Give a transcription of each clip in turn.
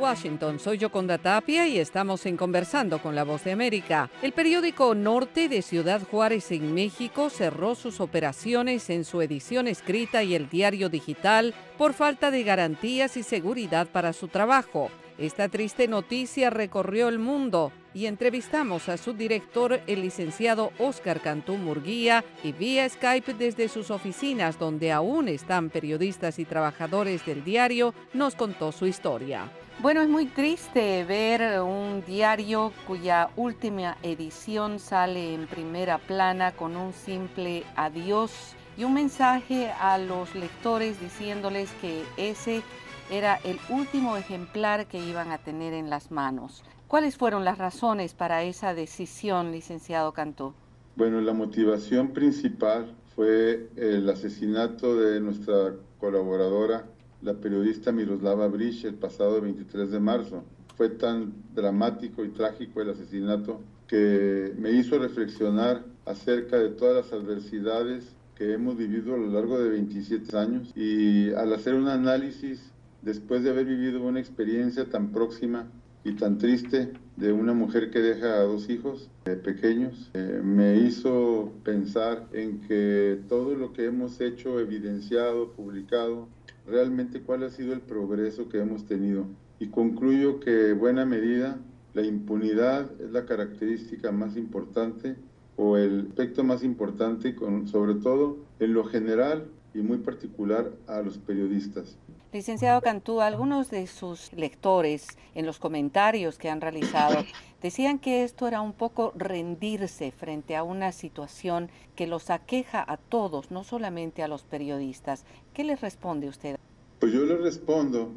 Washington, soy Yoconda Tapia y estamos en Conversando con la Voz de América. El periódico Norte de Ciudad Juárez en México cerró sus operaciones en su edición escrita y el diario digital por falta de garantías y seguridad para su trabajo. Esta triste noticia recorrió el mundo y entrevistamos a su director, el licenciado Óscar Cantú Murguía, y vía Skype desde sus oficinas, donde aún están periodistas y trabajadores del diario, nos contó su historia. Bueno, es muy triste ver un diario cuya última edición sale en primera plana con un simple adiós y un mensaje a los lectores diciéndoles que ese era el último ejemplar que iban a tener en las manos. ¿Cuáles fueron las razones para esa decisión, licenciado Cantú? Bueno, la motivación principal fue el asesinato de nuestra colaboradora, la periodista Miroslava Bríz, el pasado 23 de marzo. Fue tan dramático y trágico el asesinato que me hizo reflexionar acerca de todas las adversidades que hemos vivido a lo largo de 27 años, y al hacer un análisis después de haber vivido una experiencia tan próxima y tan triste de una mujer que deja a 2 hijos pequeños, me hizo pensar en que todo lo que hemos hecho, evidenciado, publicado, realmente cuál ha sido el progreso que hemos tenido. Y concluyo que en buena medida la impunidad es la característica más importante o el aspecto más importante, sobre todo en lo general y muy particular a los periodistas. Licenciado Cantú, algunos de sus lectores en los comentarios que han realizado decían que esto era un poco rendirse frente a una situación que los aqueja a todos, no solamente a los periodistas. ¿Qué les responde usted? Pues yo le respondo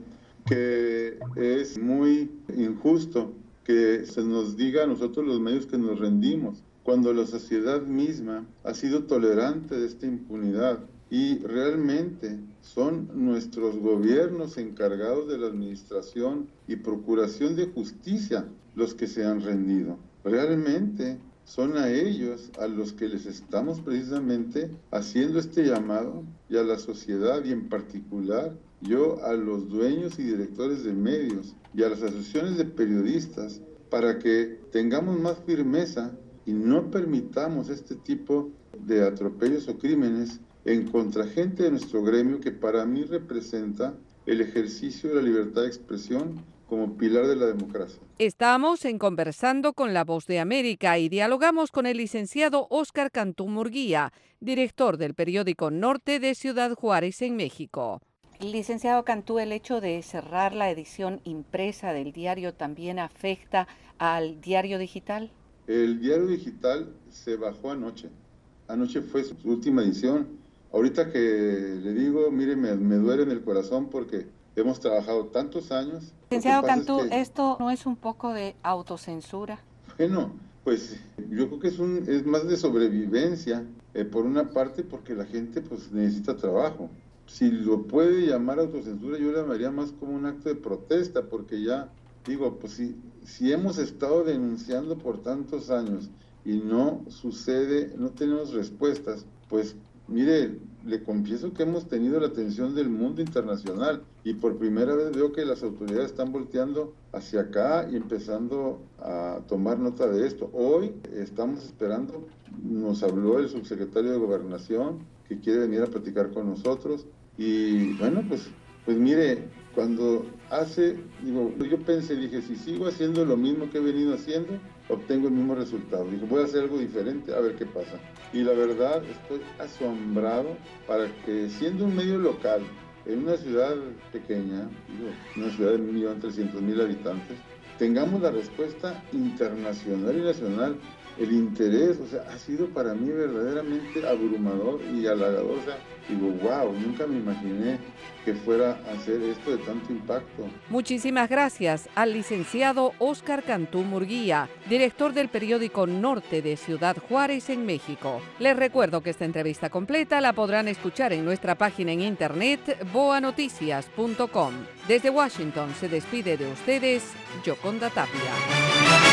que es muy injusto que se nos diga a nosotros los medios que nos rendimos, cuando la sociedad misma ha sido tolerante de esta impunidad. Y realmente son nuestros gobiernos encargados de la administración y procuración de justicia los que se han rendido. Realmente son a ellos a los que les estamos precisamente haciendo este llamado, y a la sociedad, y en particular yo a los dueños y directores de medios y a las asociaciones de periodistas, para que tengamos más firmeza y no permitamos este tipo de atropellos o crímenes en contra gente de nuestro gremio, que para mí representa el ejercicio de la libertad de expresión como pilar de la democracia. Estamos en Conversando con la Voz de América y dialogamos con el licenciado Óscar Cantú Murguía, director del periódico Norte de Ciudad Juárez en México. Licenciado Cantú, ¿el hecho de cerrar la edición impresa del diario también afecta al diario digital? El diario digital se bajó anoche. Anoche fue su última edición. Ahorita que le digo, mire, me duele en el corazón porque hemos trabajado tantos años. Licenciado Cantú, ¿esto no es un poco de autocensura? Bueno, pues yo creo que es más de sobrevivencia, por una parte porque la gente pues necesita trabajo. Si lo puede llamar autocensura, yo le llamaría más como un acto de protesta, porque ya, digo, pues si hemos estado denunciando por tantos años y no sucede, no tenemos respuestas, pues mire, le confieso que hemos tenido la atención del mundo internacional y por primera vez veo que las autoridades están volteando hacia acá y empezando a tomar nota de esto. Hoy estamos esperando, nos habló el subsecretario de Gobernación que quiere venir a platicar con nosotros, y bueno, pues mire, cuando yo pensé, dije, si sigo haciendo lo mismo que he venido haciendo, obtengo el mismo resultado. Dije, voy a hacer algo diferente, a ver qué pasa. Y la verdad, estoy asombrado para que, siendo un medio local, en una ciudad pequeña, una ciudad de 1.300.000 habitantes, tengamos la respuesta internacional y nacional. El interés, ha sido para mí verdaderamente abrumador y halagador. Digo, wow, nunca me imaginé que fuera a hacer esto de tanto impacto. Muchísimas gracias al licenciado Óscar Cantú Murguía, director del periódico Norte de Ciudad Juárez en México. Les recuerdo que esta entrevista completa la podrán escuchar en nuestra página en internet boanoticias.com. Desde Washington se despide de ustedes Yoconda Tapia.